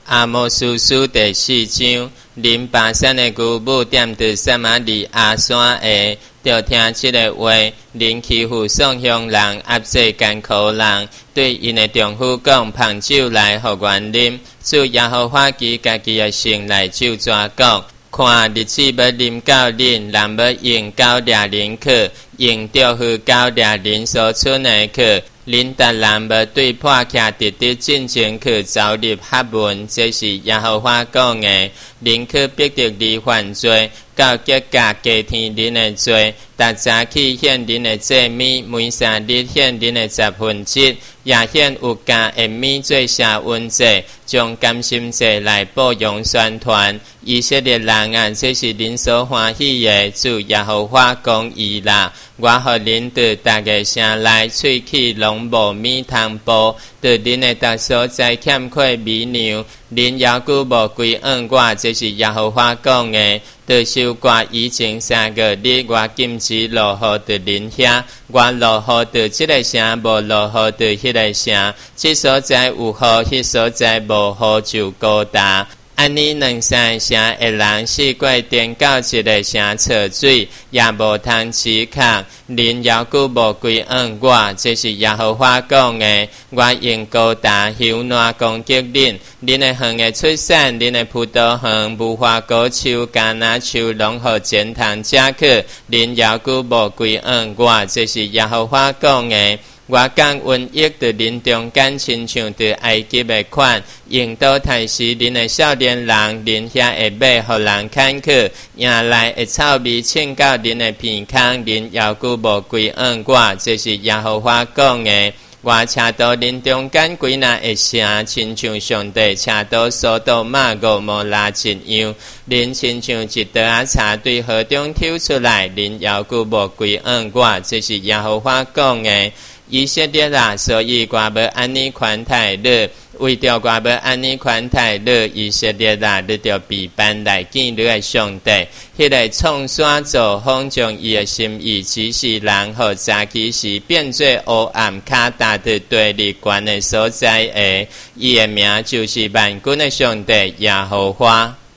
阿摩苏苏第4章，林巴山的牛母踮伫撒玛利亚山下，就听这个话，林欺负宋乡人，压制艰苦人，对因的丈夫讲：芳酒来，互阮啉。主耶和华基家己的心来就怎讲？看日子要临到恁，人要用狗掠人去，用着去狗掠人所剩的去。恁达人要对破徛直直进前去走入学问，这是耶和华讲的。恁去逼着你犯罪，到结果加添恁的罪。逐早起显恁的祭米，每3日显恁的1/10，也显有加的米做社温祭，将甘心祭来报扬宣传。以色列人啊，这是恁所欢喜的，主耶和华讲伊啦。我予恁伫逐个城内喙齿拢无米通报，伫恁的逐所在欠缺米粮，恁犹久无归按我，这是耶和华讲的。伫收割以前3个日，我禁止落雨伫恁遐，我落雨伫这个城，无落雨伫迄个城。这所在有雨，迄所在无雨就高大。安尼2-3个城的人四过颠到一个城测水，也无通止渴。恁犹久无归按我，这是耶和华讲的。我用高大柔软攻击恁，恁的园的出产，恁的葡萄园、无花果树、橄榄树，拢互践踏者去。恁犹久无归按我，这是耶和华讲的。我讲瘟疫伫恁中间，亲像伫埃及的款，用刀杀死恁的少年人，恁遐会买互人砍去，迎来会臭味浸到恁的鼻孔，恁犹久无归按我，这是耶和华讲的。我车到恁中间几若会城，亲像上帝车到索多玛俄摩拉一样，恁亲像一刀仔叉对河中抽出来，恁犹久无归按我，这是耶和华讲的。以色列啦，所以我要安尼款待你，为着我要安尼款待你，以色列啦，你着被班来见你的上帝。迄个创山造风，将伊的心意指示人，互早起时变做黑暗卡达的对立关的所在的，伊的名就是万军的上帝耶和华。